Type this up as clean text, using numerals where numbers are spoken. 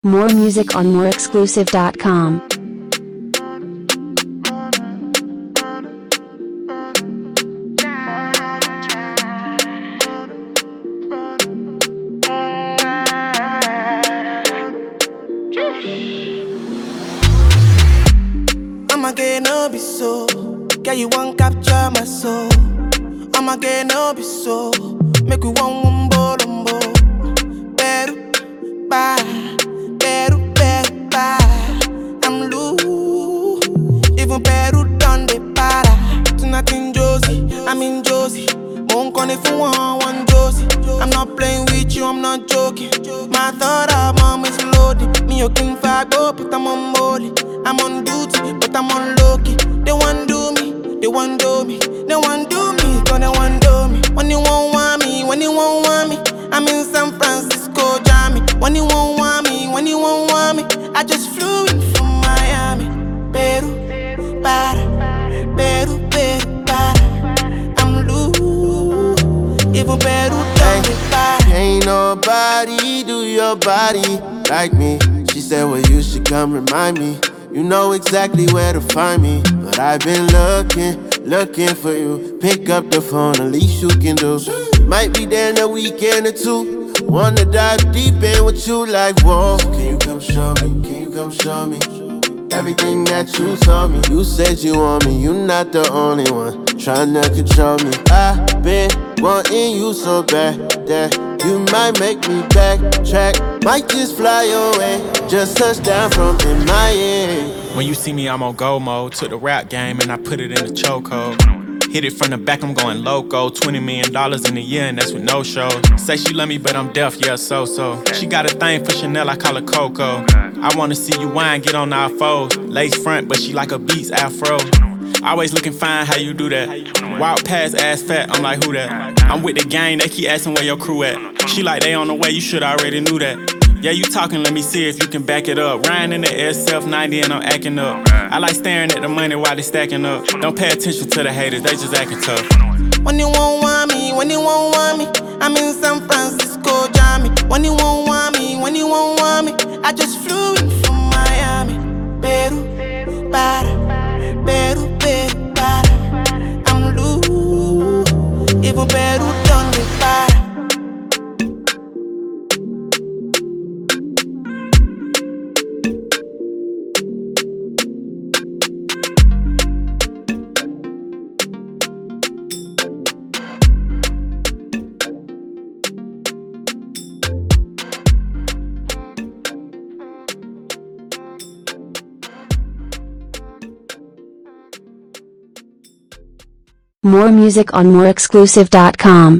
More music on moreexclusive.com. I'ma get no be so. Girl, you won't capture my soul. I'ma get no be so. Make we one bolombo. Beru, bye. Beru, bye. I'm loose. Even Peru done the para. Tonight in Josie, I'm in Josie. Won't call if you want Josie. I'm not playing with you, I'm not joking. My thought of mom is loaded. Me, you can fight, but I'm on molly. I'm on duty, but I'm on low-key. They want do me, they want do me. They want do me, gonna want do me. When you won't want me, when you won't want me, I'm in San Francisco, Jammy. When you won't want me, when you won't want me, I just flew in from Miami. Peru, para, Peru, para. I'm loose, even Peru don't be para. Ain't nobody do your body like me. She said, well, you should come remind me. You know exactly where to find me. But I've been looking for you. Pick up the phone, the least you can do. Might be there in a weekend or two. Wanna dive deep in with you like, whoa. Can you come show me? Can you come show me? Everything that you told me. You said you want me, you not the only one tryna control me. I've been wanting you so bad that you might make me backtrack. Might just fly away, just touch down from MIA. When you see me, I'm on go mode. Took the rap game and I put it in the chokehold. Hit it from the back, I'm going loco. $20 million in a year and that's with no shows. Say she love me, but I'm deaf, yeah, so. She got a thing for Chanel, I call her Coco. I wanna see you whine, get on our foes. Lace front, but she like a Beats afro. Always looking fine, how you do that? Wild pass, ass fat, I'm like, who that? I'm with the gang, they keep asking where your crew at. She like, they on the way, you should already knew that. Yeah, you talking, let me see if you can back it up. Riding in the SF 90 and I'm acting up. I like staring at the money while they stacking up. Don't pay attention to the haters, they just acting tough. When you won't want me, when you won't want me, I'm in San Francisco, Jammy. When you won't want me, when you won't want me, I just flew in from Miami. Peru, para, Peru, para. I'm loose, even Peru done the para. More music on moreexclusive.com.